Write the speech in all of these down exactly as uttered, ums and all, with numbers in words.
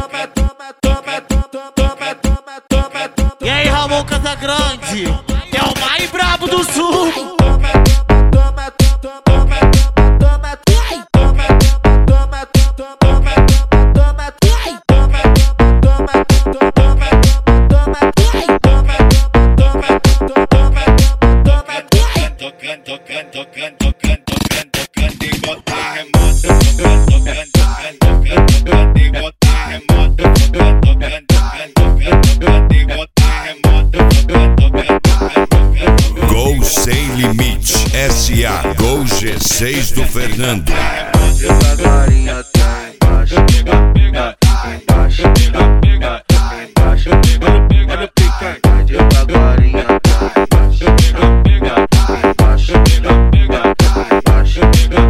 E aí, Ramon Casagrande, é o mais brabo do sul. Tocando, tocando, tocando, tocando, tocando, tocando e botar remoto. Tocando, tocando, tocando, tocando e botar remoto. Tocando, tocando, tocando, tocando e botar remoto. Tocando, tocando, tocando. Gol Sem Limite S A Gol G seis do Fernando. Devagarinho até embaixo, embaixo, embaixo, embaixo, olha o pique, vai devagarinho até embaixo, embaixo, embaixo,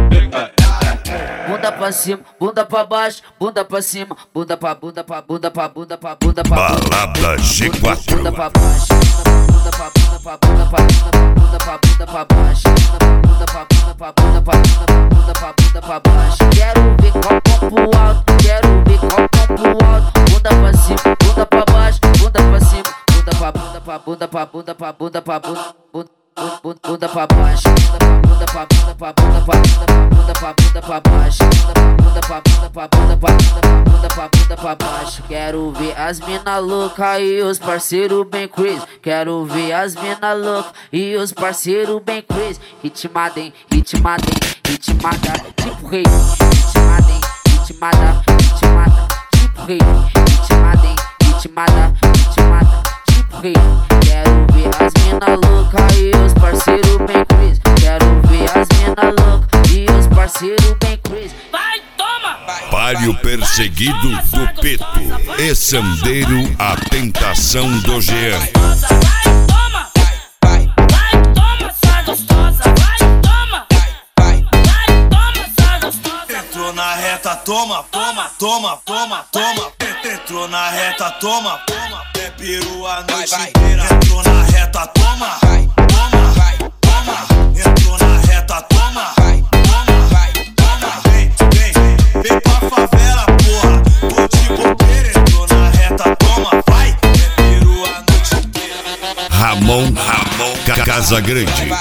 bunda pra cima, bunda pra baixo, bunda pra cima, bunda pra bunda pra bunda pra bunda pra bunda pra Balada G quatro. bunda pra baixo, bunda pra bunda pra bunda pra bunda pra bunda pra baixo, bunda pra bunda pra bunda pra bunda pra bunda pra baixo. Quero ver copo pro alto, quero ver copo pro alto, bunda pra cima, bunda pra baixo, bunda pra cima, bunda pra bunda pra bunda pra bunda pra bunda pra bunda bunda pra baixo, bunda pra bunda pra bunda pra bunda pra bunda pra baixo, bunda pra bunda pra bunda pra bunda pra bunda pra baixo. Quero ver as mina louca e os parceiro bem crazy. Quero ver as mina louca e os parceiro bem crazy. Ritmada, hein, ritmada, hein, ritmada, tipo rei. Ritmada, hein, ritmada, ritmada, tipo rei. Ritmada, hein, ritmada, ritmada, tipo rei. Quero ver as mina louca e os parceiro bem crazy. Quero ver as mina louca e os parceiro bem crazy. Vai, toma! Palio perseguido do Peto e Sandeiro a tentação do Jean. Vai, toma! Vai, toma, sua gostosa! Vai, toma! Vai, toma, sua gostosa! Entrou na reta, toma, toma, toma, toma, toma. Entrou na reta, toma, toma. É peru a noite inteira. Entrou na reta, toma, toma, toma. Entrou na reta, toma, toma, toma. Vem, vem, vem pra favela, porra. Tô de bobeira. Entrou na reta, toma, vai. É peru a noite inteira. Ramon Ramon Casagrande.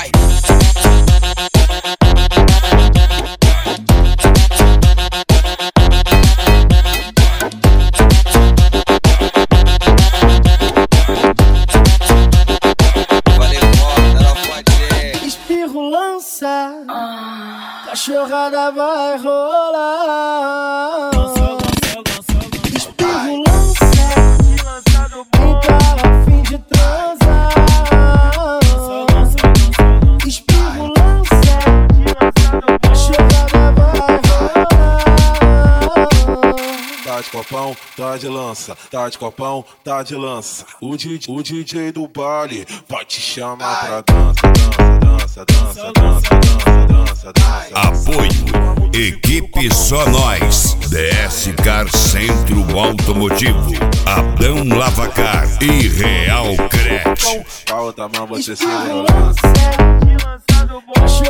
Cachorrada vai rolar. Espirro lança, quem tá a fim de transar. Espirro lança, cachorrada vai rolar. tá de copão, tá de lança, tá de copão, tá de lança. O D J, o D J do baile vai te chamar pra dança, dança, dança, dança, dança, dança, dança, dança. Apoio Equipe Só Nós, D S Car Centro Automotivo, Adão Lavacar e Real Crete. A outra mão você segura o lance.